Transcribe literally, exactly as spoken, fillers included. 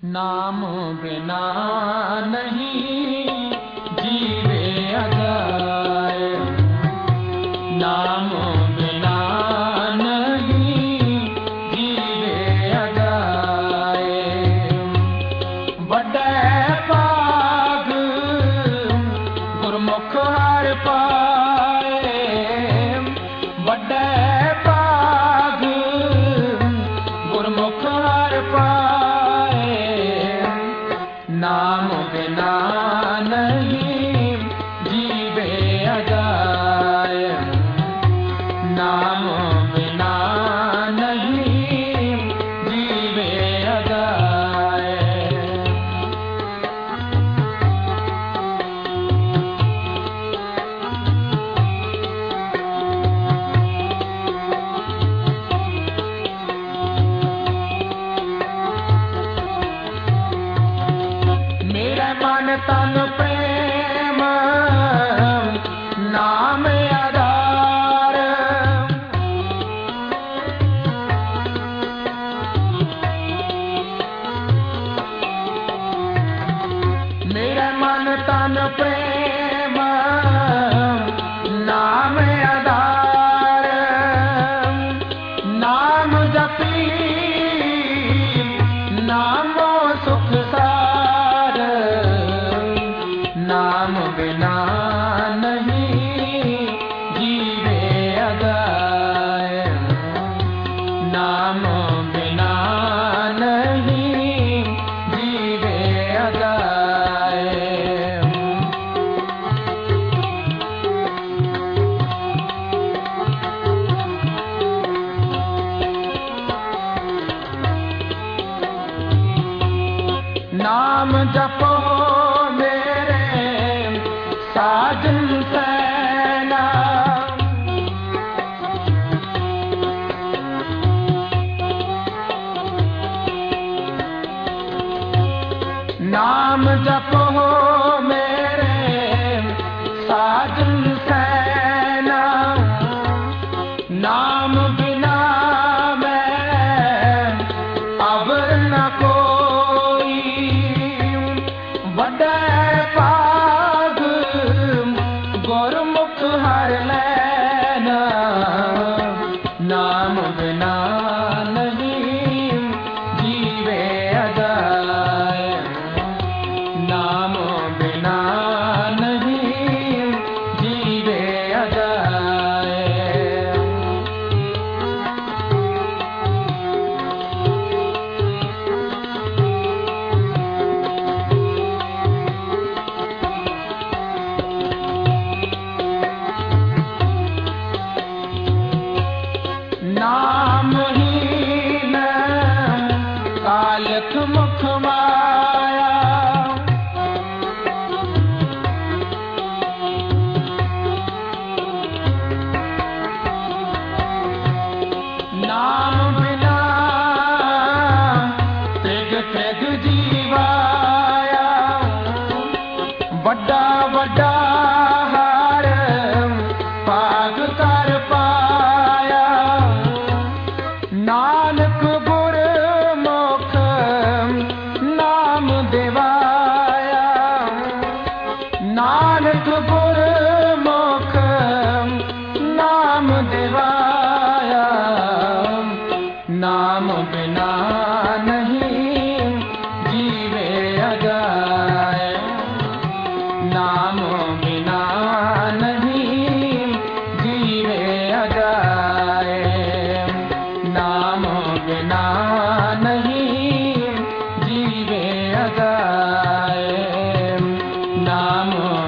नाम बिना नहीं जीवे अगाए, नाम बिना नहीं जीवे अगाए। बड़े भाग गुरमुख हर पाए, बड़े भाग गुरमुख हर पाए। नाम बिना नहीं जीवे अगाए, नाम बिना नहीं जीवे अगाए। मेरे मन तन प्रेम नाम आधार, मेरे मन तन प्रेम नाम आधार। नाम जपी नामो सुख सार, नाम बिना नहीं जीवे अगाए, नाम बिना नहीं जीवे अगाए। नाम जपो मेरे साजन सैना, नाम जपो मेरे साजन सैना। नाम बिना मैं अबर न कोई, बड़े भाग गुरमुख हर लैना। नाम बिना नहीं जीवे अगाए, नाम बिना नहीं जीवे अगाए। नामहीन कालख मुख माया, नाम बिना त्रिग त्रिग जीवाया। बड़ा बड़ा हार भाग कर पाया, नानक गुरमुख नाम दिवाया। नानक गुरमुख नाम दिवाया। नाम बिना नहीं जीवे अगाए, नाम बिना नहीं जीवे अगाए, नाम बिना नहीं जीवे अगाए, नाम